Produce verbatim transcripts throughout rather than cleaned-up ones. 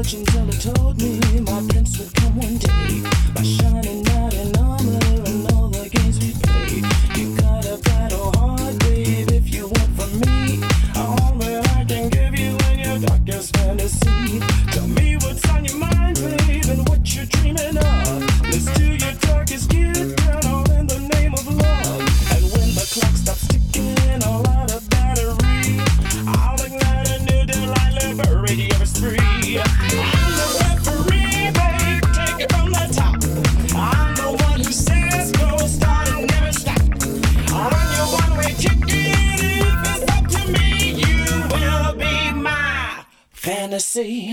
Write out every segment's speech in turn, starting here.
fortune teller told me my prince would come one day. By shining knight in armor and all the games we played. You got a battle hard, babe, if you want from me. All that I can give you in your darkest fantasy. Tell me what's on your mind, babe, and what you're dreaming of. Let's do your darkest get down, all in the name of love. And when the clock stops ticking, all out of battery, I'll ignite a new delight, liberate your spree. I'm the referee, babe, take it from the top. I'm the one who says go, start and never stop. On your one-way ticket, if it's up to me, you will be my fantasy.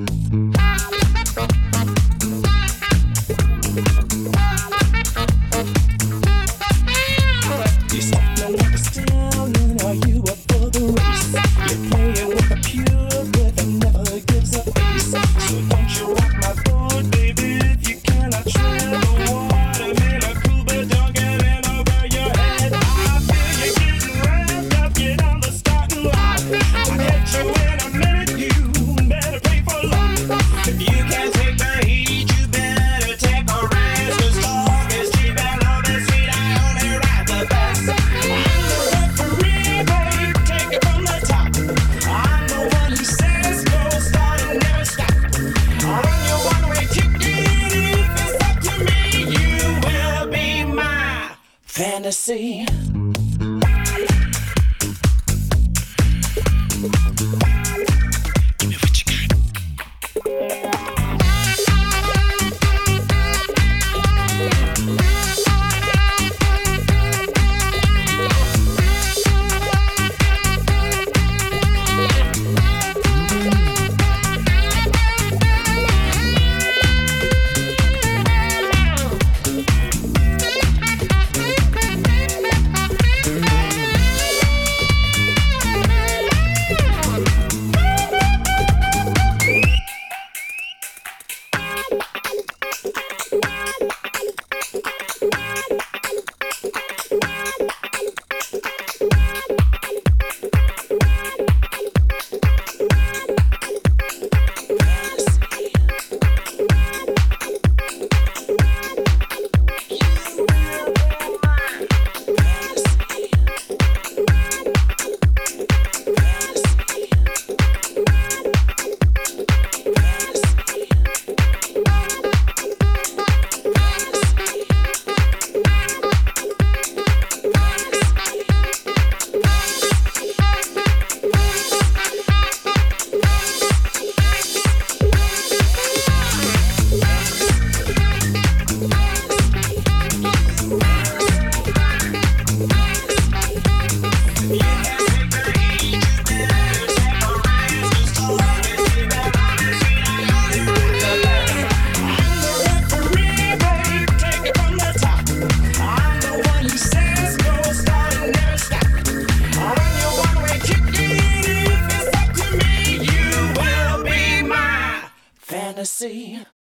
You something like a stallion, are you up for the race? You're playing with a pure breath that never gives a face. So don't you rock my boat, baby, if you cannot tread the water. Made a cool, but don't get in over your head. I feel you getting wrapped up, get on the starting line. I'll get you in a minute, you better pay for lunch. If you can't take the heat, you better take a rest. 'Cause talk is cheap and love is sweet, I only ride the best. I'm the referee, babe, take it from the top. I'm the one who says go, start and never stop. On your one-way ticket, if it's up to me, you will be my fantasy. Give me what you got. Fantasy.